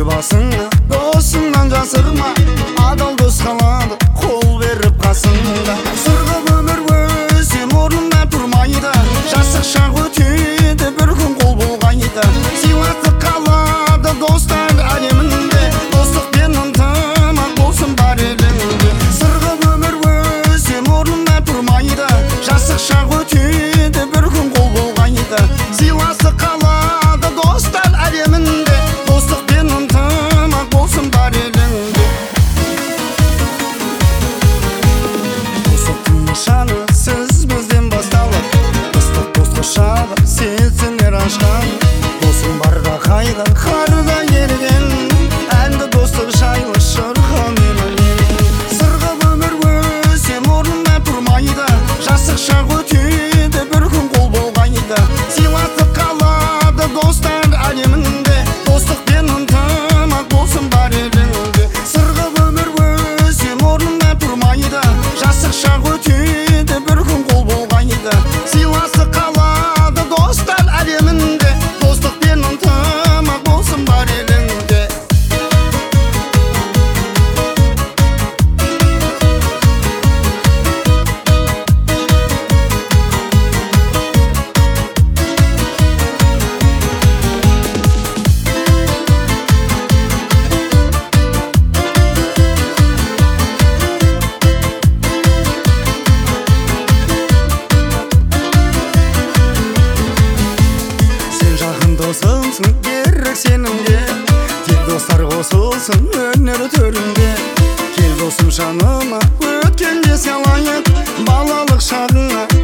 басыңа, досыңнан жасырма, адал дос қалады қол беріп қасыңда. Сырғып өмір өсем орнында тұрмайды, жасық шақ өтеді бір күн қол болғайды. Сыйластық қалады достар әлемінде, достық пен ынтымақ болсын бар еліңде. Сырғып өмір өсем орнында тұрмайды, жасық шақ өтеді бір күн қол болғайды. Сыйластық қалады достар әлемінде, достық пен ынтымақ болсын бар еліңде. Достықтың нышаны сіз бізден басталып, ыстық достық шағы сезімдер ашқан. Досың барда қайғы қарда ерген, әнді достық жайлы шырқау менің. Сырғып өмір өсем орнында тұрмайды, жасық шақ өтеді бір күн қол болғайды. Сыйластық қалады достар әлемінде, достық пен ынтымақ болсын бар еліңде. Сырғып өмір өсем орнында тұрмайды, жасық шақ өтеді бір күн қол болғайды. Сыйластық қалады достар әлемінде, достық пен ынтымақ болсын бар еліңде. Сен жақын досымсың, керек сенімге, тек достар қосылсын өнер төрінде. Кел досым жаныма, өткенде салайық балалық шағыңа,